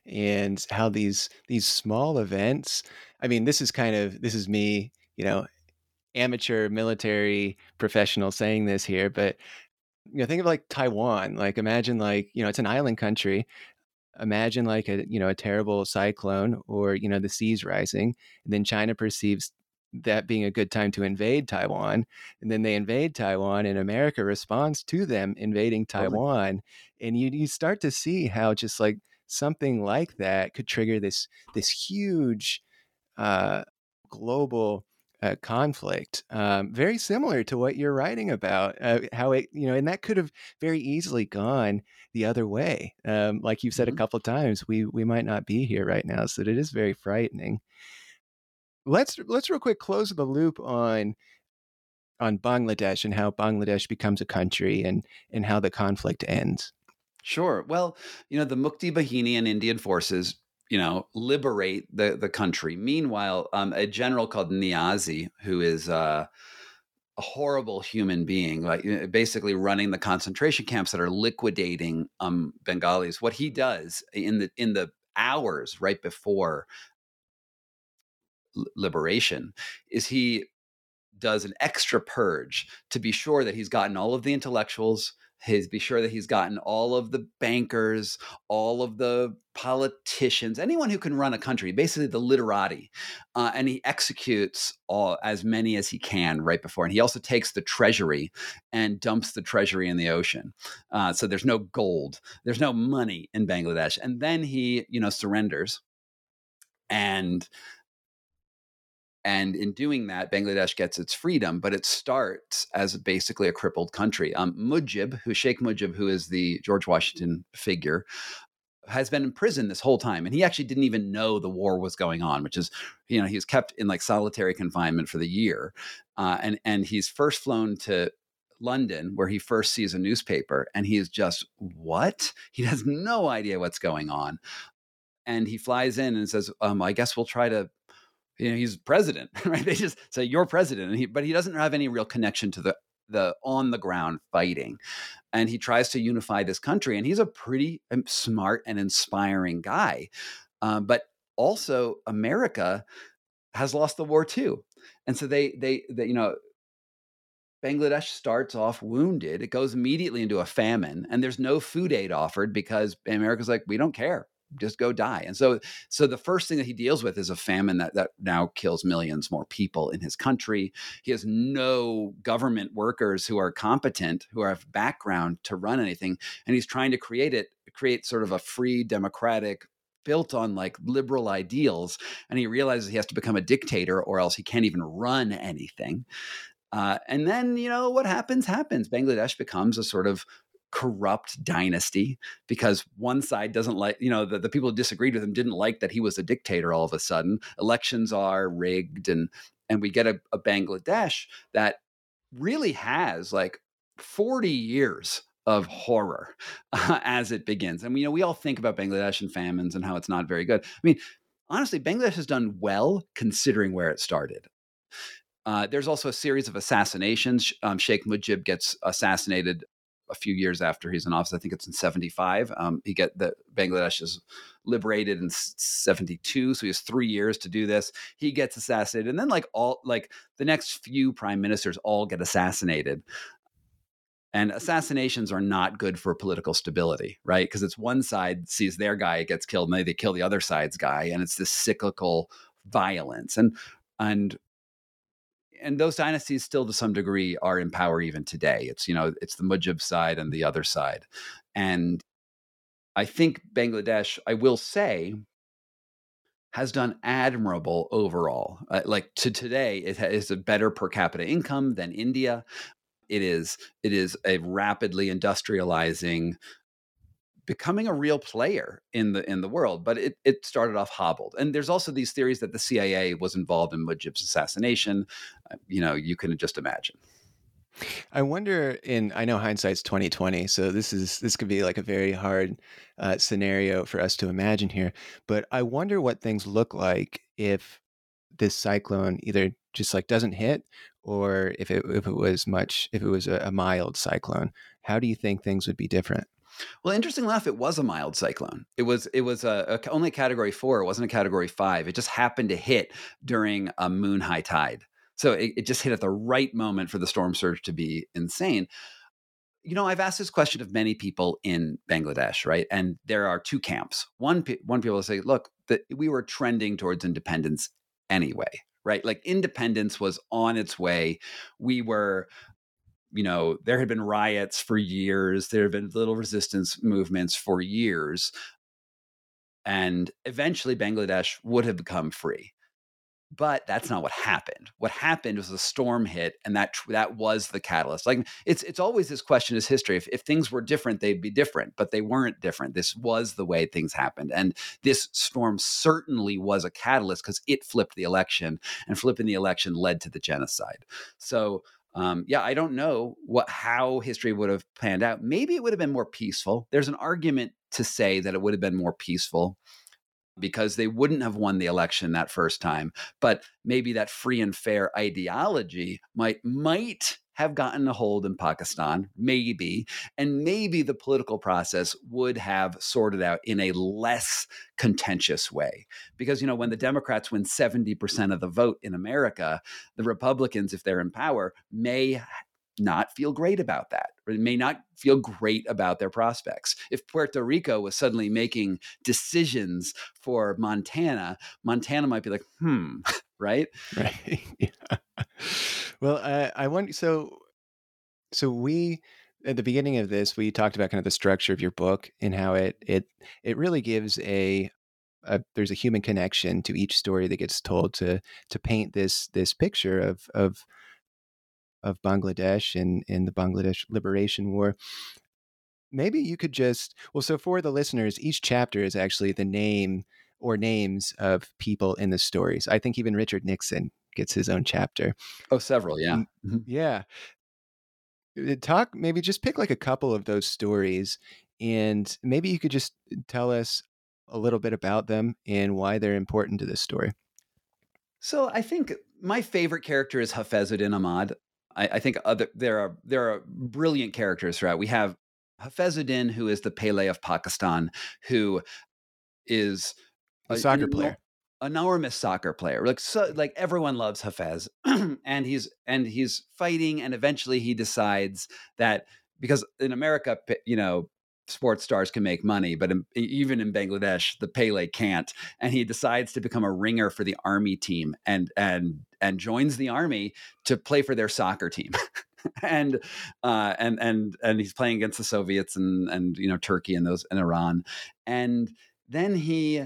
and how these these small events, I mean, this is kind of, this is me, you know, amateur military professional saying this here, but you know, think of like Taiwan. Like, imagine like, you know, it's an island country. Imagine like a, you know, a terrible cyclone or, you know, the seas rising, and then China perceives that being a good time to invade Taiwan, and then they invade Taiwan, and America responds to them invading Taiwan. Totally. And you you start to see how just like something like that could trigger this this huge uh, global Uh, conflict, um, very similar to what you're writing about, uh, how it, you know, and that could have very easily gone the other way. Um, like you've said mm-hmm. a couple of times, we we might not be here right now, so it is very frightening. Let's let's real quick close the loop on on Bangladesh and how Bangladesh becomes a country and and how the conflict ends. Sure. Well, you know, the Mukti Bahini and Indian forces, you know, liberate the, the country. Meanwhile, um, a general called Niazi, who is uh, a horrible human being, like basically running the concentration camps that are liquidating um, Bengalis. What he does in the in the hours right before liberation is he does an extra purge to be sure that he's gotten all of the intellectuals, his be sure that he's gotten all of the bankers, all of the politicians, anyone who can run a country, basically the literati, uh, and he executes all as many as he can right before. And he also takes the treasury and dumps the treasury in the ocean. Uh, so there's no gold, there's no money in Bangladesh. And then he, you know, surrenders, and And in doing that, Bangladesh gets its freedom, but it starts as basically a crippled country. Um, Mujib, who Sheikh Mujib, who is the George Washington figure, has been in prison this whole time. And he actually didn't even know the war was going on, which is, you know, he was kept in like solitary confinement for the year. Uh, and, and he's first flown to London, where he first sees a newspaper, and he is just, what? He has no idea what's going on. And he flies in and says, um, I guess we'll try to, you know, he's president, right? They just say you're president, and he, but he doesn't have any real connection to the the on the ground fighting. And he tries to unify this country, and he's a pretty smart and inspiring guy. Um, but also, America has lost the war too, and so they they, they you know. Bangladesh starts off wounded. It goes immediately into a famine, and there's no food aid offered because America's like, we don't care. Just go die. And so, so the first thing that he deals with is a famine that, that now kills millions more people in his country. He has no government workers who are competent, who have background to run anything. And he's trying to create it, create sort of a free, democratic, built on like liberal ideals. And he realizes he has to become a dictator, or else he can't even run anything. Uh, and then, you know, what happens, happens. Bangladesh becomes a sort of corrupt dynasty because one side doesn't like, you know, the, the people who disagreed with him didn't like that he was a dictator all of a sudden. Elections are rigged, and and we get a, a Bangladesh that really has like forty years of horror uh, as it begins. And, you know, we all think about Bangladesh and famines and how it's not very good. I mean, honestly, Bangladesh has done well considering where it started. Uh, there's also a series of assassinations. Um, Sheikh Mujib gets assassinated a few years after he's in office. I think it's in seventy-five. Um, he get the Bangladesh is liberated in seventy-two, so he has three years to do this. He gets assassinated, and then like all like the next few prime ministers all get assassinated. And assassinations are not good for political stability, right? Because it's one side sees their guy gets killed, and they, they kill the other side's guy, and it's this cyclical violence. And and And those dynasties still to some degree are in power even today. It's, you know, it's the Mujib side and the other side. And I think Bangladesh, I will say, has done admirable overall. Uh, like to today, it has a better per capita income than India. It is, it is a rapidly industrializing, becoming a real player in the in the world, but it, it started off hobbled. And there's also these theories that the C I A was involved in Mujib's assassination. Uh, you know, you can just imagine. I wonder. In I know hindsight's twenty twenty, so this is this could be like a very hard uh, scenario for us to imagine here. But I wonder what things look like if this cyclone either just like doesn't hit, or if it if it was much if it was a, a mild cyclone. How do you think things would be different? Well, interestingly enough, it was a mild cyclone. It was it was a, a only a category four. It wasn't a category five. It just happened to hit during a moon high tide. So it, it just hit at the right moment for the storm surge to be insane. You know, I've asked this question of many people in Bangladesh, right? And there are two camps. One, one people say, look, that we were trending towards independence anyway, right? Like independence was on its way. We were, you know, there had been riots for years. There had been little resistance movements for years. And eventually Bangladesh would have become free. But that's not what happened. What happened was a storm hit, and that that was the catalyst. Like it's it's always this question is history. If, if things were different, they'd be different, but they weren't different. This was the way things happened. And this storm certainly was a catalyst because it flipped the election, and flipping the election led to the genocide. So Um, yeah, I don't know what how history would have panned out. Maybe it would have been more peaceful. There's an argument to say that it would have been more peaceful because they wouldn't have won the election that first time. But maybe that free and fair ideology might might have gotten a hold in Pakistan, maybe, and maybe the political process would have sorted out in a less contentious way. Because, you know, when the Democrats win seventy percent of the vote in America, the Republicans, if they're in power, may not feel great about that, or may not feel great about their prospects. If Puerto Rico was suddenly making decisions for Montana, Montana might be like, hmm, right? Right. Yeah. Well, I, I want so so we at the beginning of this we talked about kind of the structure of your book and how it it it really gives a, a there's a human connection to each story that gets told to to paint this this picture of of of Bangladesh and in the Bangladesh Liberation War. Maybe you could just well, so for the listeners, each chapter is actually the name or names of people in the stories. I think even Richard Nixon gets his own chapter. Oh, several, yeah. Mm-hmm. Yeah. Talk, maybe just pick like a couple of those stories, and maybe you could just tell us a little bit about them and why they're important to this story. So I think my favorite character is Hafezuddin Ahmad. I, I think other there are there are brilliant characters throughout. We have Hafezuddin, who is the Pele of Pakistan, who is a soccer player, enormous soccer player. Like so, like everyone loves Hafez, and he's and he's fighting, and eventually he decides that because in America, you know, sports stars can make money, but in, even in Bangladesh, the Pele can't. And he decides to become a ringer for the army team, and and and joins the army to play for their soccer team. and uh, and and and he's playing against the Soviets and and you know Turkey and those and Iran, and then he.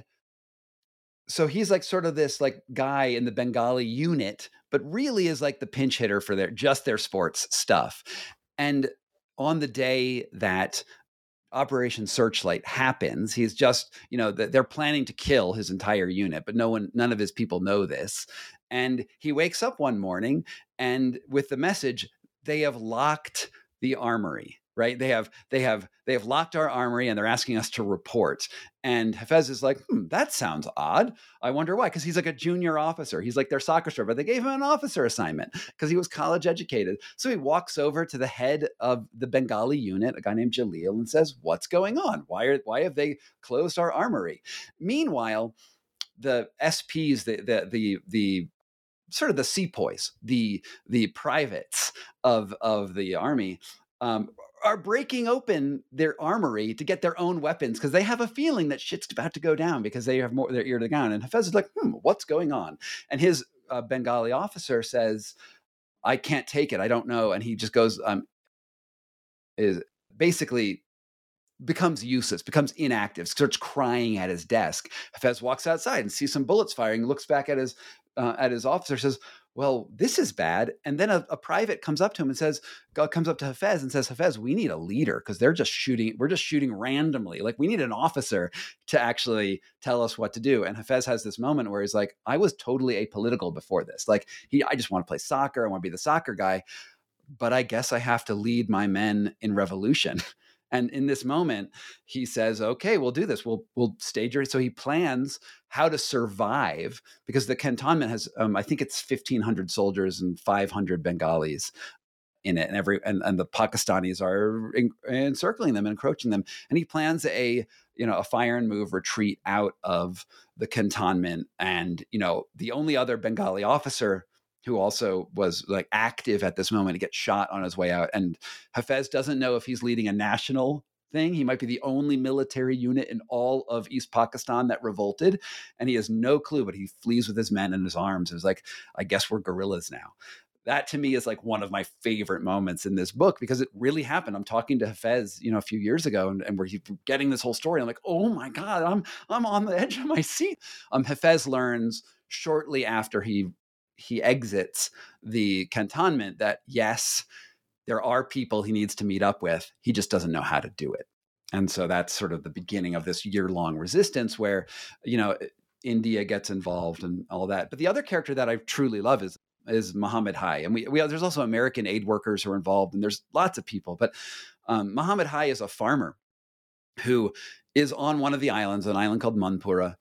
So he's like sort of this like guy in the Bengali unit, but really is like the pinch hitter for their just their sports stuff. And on the day that Operation Searchlight happens, he's just, you know, they're planning to kill his entire unit, but no one, none of his people know this. And he wakes up one morning and with the message, they have locked the armory. Right? They have they have they have locked our armory and they're asking us to report. And Hafez is like, hmm, that sounds odd. I wonder why. Because he's like a junior officer. He's like their soccer star, but they gave him an officer assignment because he was college educated. So he walks over to the head of the Bengali unit, a guy named Jalil, and says, what's going on? Why are why have they closed our armory? Meanwhile, the S Ps, the the the the sort of the sepoys, the the privates of of the army, um, are breaking open their armory to get their own weapons because they have a feeling that shit's about to go down because they have more their ear to the ground. And Hafez is like, hmm, what's going on? And his uh, Bengali officer says, I can't take it. I don't know. And he just goes, um, is basically becomes useless, becomes inactive, starts crying at his desk. Hafez walks outside and sees some bullets firing, looks back at his uh, at his officer, says, well, this is bad. And then a, a private comes up to him and says, comes up to Hafez and says, Hafez, we need a leader because they're just shooting. We're just shooting randomly. Like we need an officer to actually tell us what to do. And Hafez has this moment where he's like, I was totally apolitical before this. Like he, I just want to play soccer. I want to be the soccer guy, but I guess I have to lead my men in revolution. And in this moment, he says, okay, we'll do this. We'll we'll stage it. So he plans how to survive because the cantonment has, um, I think it's fifteen hundred soldiers and five hundred Bengalis in it. And every and, and the Pakistanis are en- encircling them and encroaching them. And he plans a, you know, a fire and move retreat out of the cantonment. And, you know, the only other Bengali officer who also was like active at this moment, he gets shot on his way out. And Hafez doesn't know if he's leading a national thing. He might be the only military unit in all of East Pakistan that revolted. And he has no clue, but he flees with his men in his arms. It's like, I guess we're guerrillas now. That to me is like one of my favorite moments in this book because it really happened. I'm talking to Hafez, you know, a few years ago and, and we're getting this whole story. I'm like, oh my God, I'm, I'm on the edge of my seat. Um, Hafez learns shortly after he he exits the cantonment that yes, there are people he needs to meet up with. He just doesn't know how to do it. And so that's sort of the beginning of this year-long resistance where, you know, India gets involved and all that. But the other character that I truly love is is Muhammad Hai. And we, we there's also American aid workers who are involved and there's lots of people. But um, Muhammad Hai is a farmer who is on one of the islands, an island called Manpura,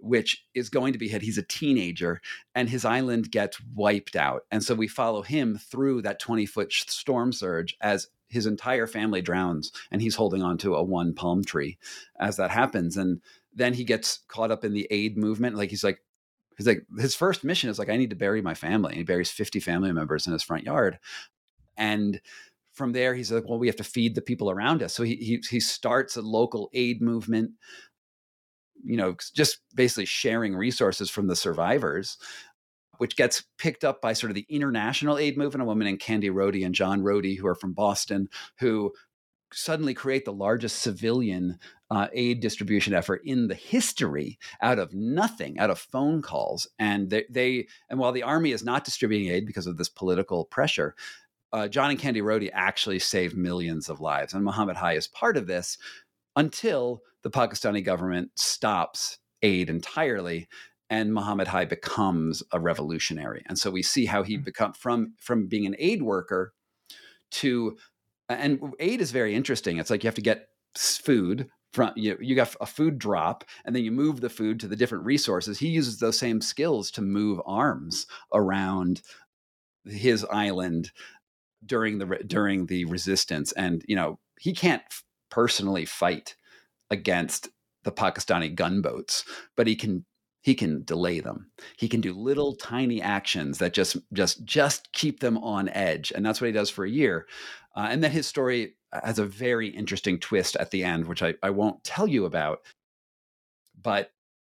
which is going to be hit. He's a teenager and his island gets wiped out. And so we follow him through that twenty foot storm surge as his entire family drowns and he's holding on to a one palm tree as that happens. And then he gets caught up in the aid movement. Like he's like, he's like, his first mission is like, I need to bury my family. And he buries fifty family members in his front yard. And from there, he's like, well, we have to feed the people around us. So he he, he starts a local aid movement, you know, just basically sharing resources from the survivors, which gets picked up by sort of the international aid movement, a woman named Candy Rohde and John Rohde, who are from Boston, who suddenly create the largest civilian uh, aid distribution effort in the history out of nothing, out of phone calls. And they, they and while the army is not distributing aid because of this political pressure, uh, John and Candy Rohde actually saved millions of lives. And Muhammad Hai is part of this until the Pakistani government stops aid entirely and Muhammad Hai becomes a revolutionary. And so we see how he become from, from being an aid worker to, and aid is very interesting. It's like you have to get food from, you, you got a food drop and then you move the food to the different resources. He uses those same skills to move arms around his island during the, during the resistance. And, you know, he can't personally fight against the Pakistani gunboats, but he can he can delay them. He can do little tiny actions that just just just keep them on edge, and that's what he does for a year. Uh, and then his story has a very interesting twist at the end, which I, I won't tell you about. But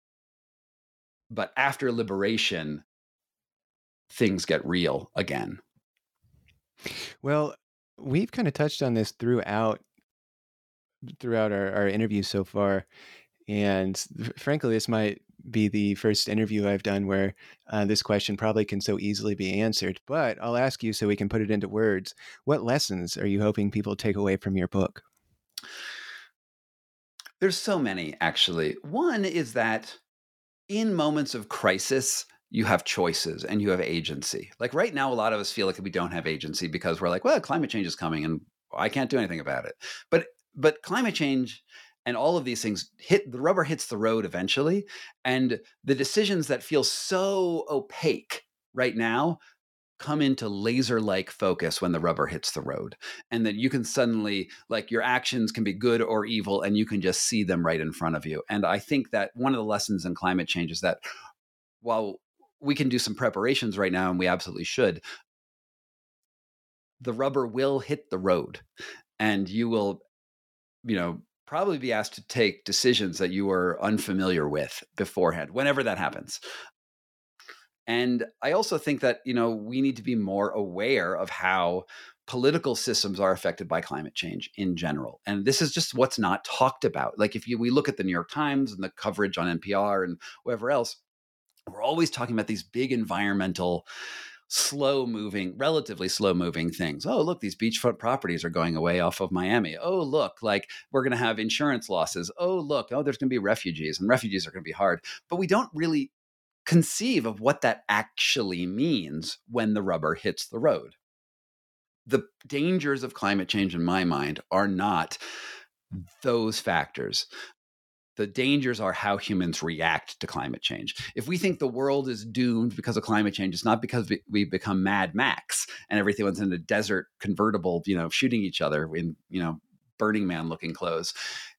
but after liberation, things get real again. Well, we've kind of touched on this throughout throughout our, our interview so far. And frankly, this might be the first interview I've done where uh, this question probably can so easily be answered. But I'll ask you so we can put it into words. What lessons are you hoping people take away from your book? There's so many, actually. One is that in moments of crisis, you have choices and you have agency. Like right now, a lot of us feel like we don't have agency because we're like, well, climate change is coming and I can't do anything about it. But but climate change and all of these things hit, the rubber hits the road eventually. And the decisions that feel so opaque right now come into laser-like focus when the rubber hits the road. And then you can suddenly, like your actions can be good or evil, and you can just see them right in front of you. And I think that one of the lessons in climate change is that while we can do some preparations right now, and we absolutely should, the rubber will hit the road and you will, you know, probably be asked to take decisions that you were unfamiliar with beforehand, whenever that happens. And I also think that, you know, we need to be more aware of how political systems are affected by climate change in general. And this is just what's not talked about. Like if you, we look at the New York Times and the coverage on N P R and wherever else, we're always talking about these big environmental, slow moving, relatively slow moving things. Oh, look, these beachfront properties are going away off of Miami. Oh, look, like we're going to have insurance losses. Oh, look, oh, there's going to be refugees and refugees are going to be hard. But we don't really conceive of what that actually means when the rubber hits the road. The dangers of climate change, in my mind, are not those factors. The dangers are how humans react to climate change. If we think the world is doomed because of climate change, it's not because we, we become Mad Max and everyone's in a desert convertible, you know, shooting each other in, you know, Burning Man looking clothes.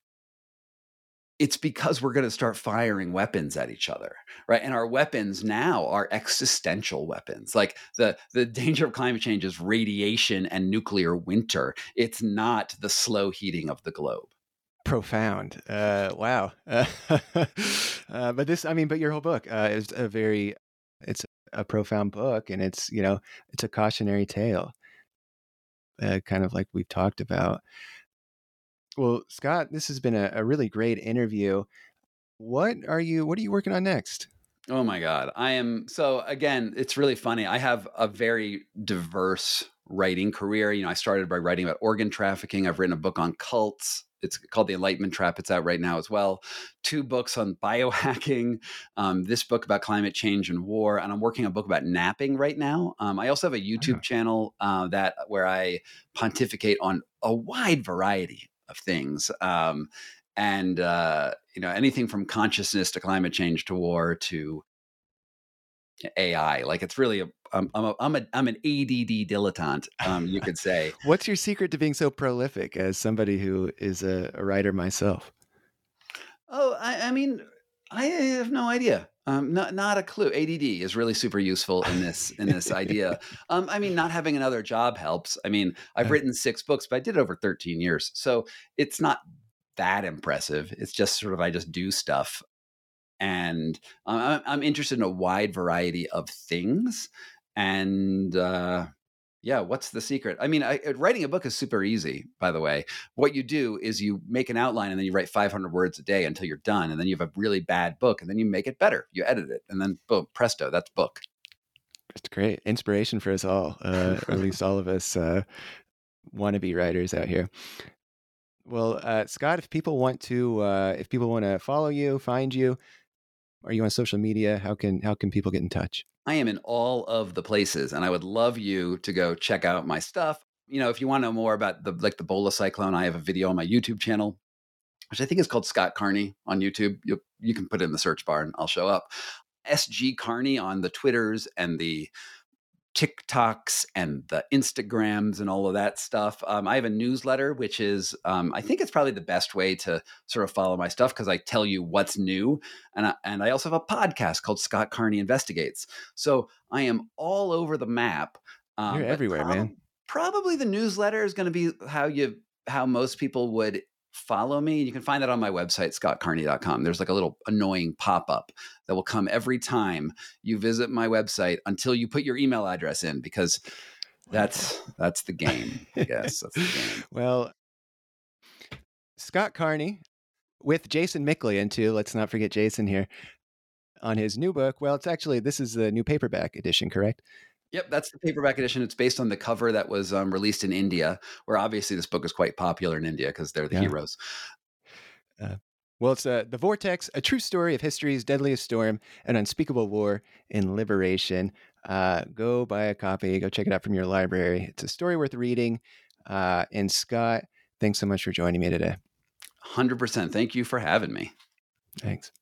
It's because we're going to start firing weapons at each other, right? And our weapons now are existential weapons. Like the, the danger of climate change is radiation and nuclear winter. It's not the slow heating of the globe. Profound. Uh, wow. Uh, uh, but this, I mean, but your whole book uh, is a very, it's a profound book, and it's, you know, it's a cautionary tale, uh, kind of like we've talked about. Well, Scott, this has been a, a really great interview. What are you, what are you working on next? Oh my God. I am, so again, it's really funny. I have a very diverse writing career. You know, I started by writing about organ trafficking. I've written a book on cults. It's called The Enlightenment Trap. It's out right now as well. Two books on biohacking, um, this book about climate change and war, and I'm working on a book about napping right now. Um, I also have a YouTube uh-huh. channel uh, that where I pontificate on a wide variety of things. Um, and uh, you know, anything from consciousness to climate change to war to A I. Like it's really a I'm I'm a, I'm, a, I'm an A D D dilettante, um, you could say. What's your secret to being so prolific as somebody who is a, a writer myself? Oh, I, I mean, I have no idea. Um, not not a clue. A D D is really super useful in this in this idea. Um, I mean, not having another job helps. I mean, I've written six books, but I did it over thirteen years, so it's not that impressive. It's just sort of I just do stuff, and um, I'm, I'm interested in a wide variety of things. And uh, yeah, what's the secret? I mean, I, writing a book is super easy, by the way. What you do is you make an outline and then you write five hundred words a day until you're done. And then you have a really bad book and then you make it better. You edit it and then boom, presto, that's book. It's great. Inspiration for us all, uh, or at least all of us uh, wannabe writers out here. Well, uh, Scott, if people want to, uh, if people want to follow you, find you, are you on social media? How can how can people get in touch? I am in all of the places, and I would love you to go check out my stuff. You know, if you want to know more about the like the Bola cyclone, I have a video on my YouTube channel, which I think is called Scott Carney on YouTube. You you can put it in the search bar, and I'll show up. S G Carney on the Twitters and the TikToks and the Instagrams and all of that stuff. Um, I have a newsletter, which is, um, I think it's probably the best way to sort of follow my stuff because I tell you what's new. And I, and I also have a podcast called Scott Carney Investigates. So I am all over the map. Um, You're everywhere, prob- man. Probably the newsletter is going to be how you, how most people would follow me. You can find that on my website, scott carney dot com. There's like a little annoying pop-up that will come every time you visit my website until you put your email address in, because that's that's the game, I guess. That's the game. Well, Scott Carney with Jason Micklien too. Let's not forget Jason here on his new book. Well, it's actually, this is the new paperback edition, correct? Yep, that's the paperback edition. It's based on the cover that was um, released in India, where obviously this book is quite popular in India because they're the yeah. heroes. Uh, well, it's uh, The Vortex, a true story of history's deadliest storm, an unspeakable war in liberation. Uh, go buy a copy. Go check it out from your library. It's a story worth reading. Uh, and Scott, thanks so much for joining me today. one hundred percent. Thank you for having me. Thanks.